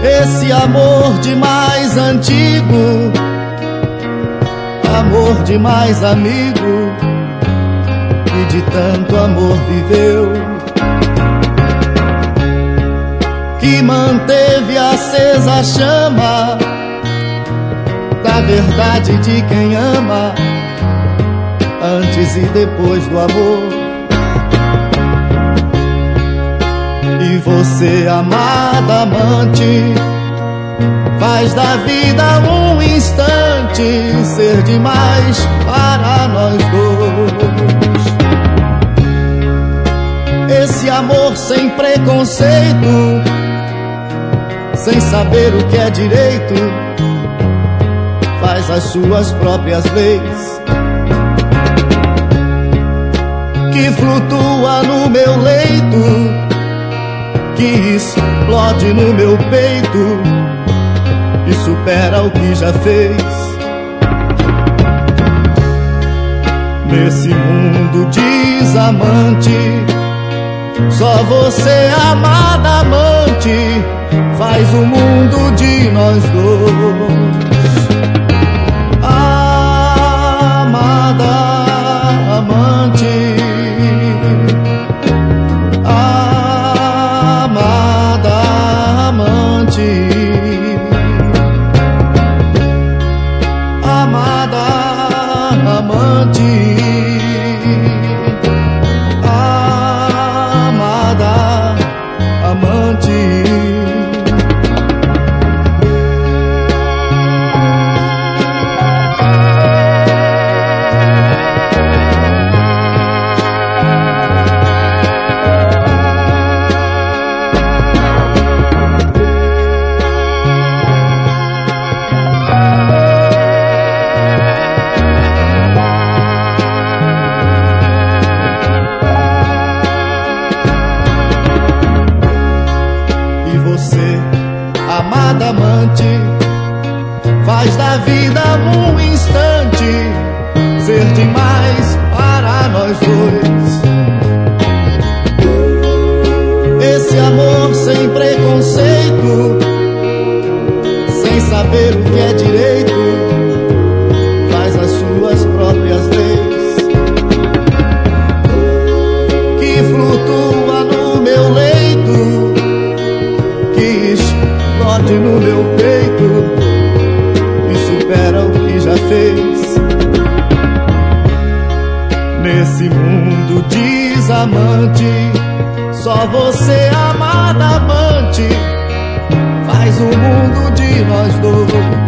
Esse amor demais antigo, amor demais amigo, que de tanto amor viveu, que manteve acesa a chama da verdade de quem ama, antes e depois do amor. E você, amada amante, faz da vida um instante ser demais para nós dois. Esse amor sem preconceito, sem saber o que é direito, faz as suas próprias leis, que flutua no meu leito, que explode no meu peito e supera o que já fez. Nesse mundo desamante, só você, amada amante, faz o mundo de nós dois. Amada amante, amada amante, amada amante, amada amante. Amada amante, faz da vida um instante ser demais para nós dois. Esse amor sem preconceito, sem saber o que é direito, faz as suas próprias leis, que flutua no meu leito, no meu peito e supera o que já fez. Nesse mundo desamante, só você, amada amante, faz o mundo de nós dois.